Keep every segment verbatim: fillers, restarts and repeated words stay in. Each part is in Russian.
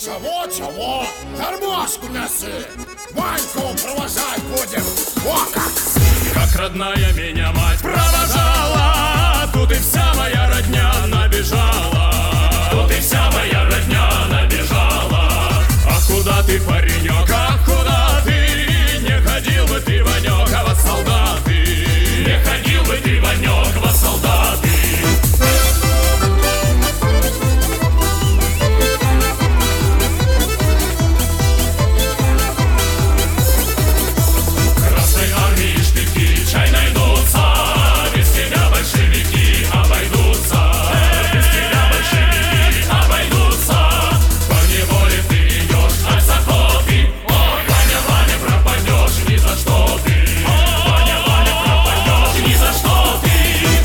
Чего, чего? Гармошку неси, Ваньку провожать будем. О как! Как родная меня мать провожала, тут и вся моя родня набежала. Тут и вся моя родня набежала. А куда ты, паренек, а куда ты? Не ходил бы ты, Ванек, а во солдаты. Не ходил бы ты, Ванек, во солдаты. Красной армии штыки чай найдутся, без тебя большевики обойдутся. Без тебя большевики обойдутся. Поневоле ты идешь, аж с охоты. Ой, Ваня, Ваня, пропадешь ни за что ты. Ваня, Ваня, пропадешь ни за что ты.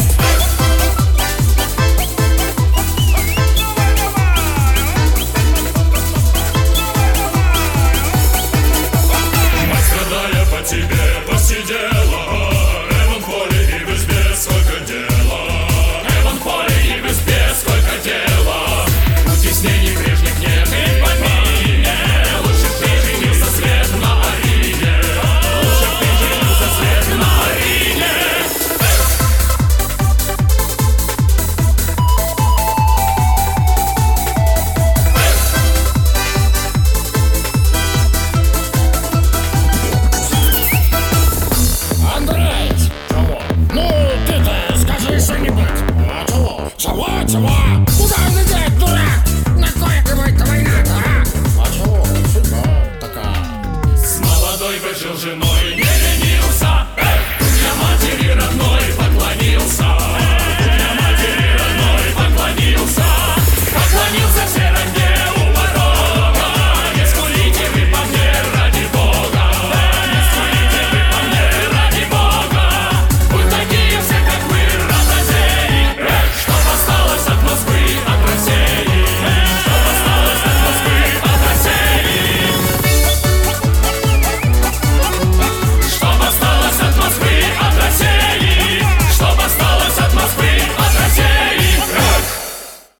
Мать, страдая по тебе, посидела. Эван в поле и в избе сколько дела. Эван в поле и в избе сколько дела. Утеснений прежних нет и в помине. Лучше б ты женился, свет, на арене. Лучше б ты женился, свет, на арене. Андрей! Чего? Ну, ты-то скажи что-нибудь. А чего? Чего, чего?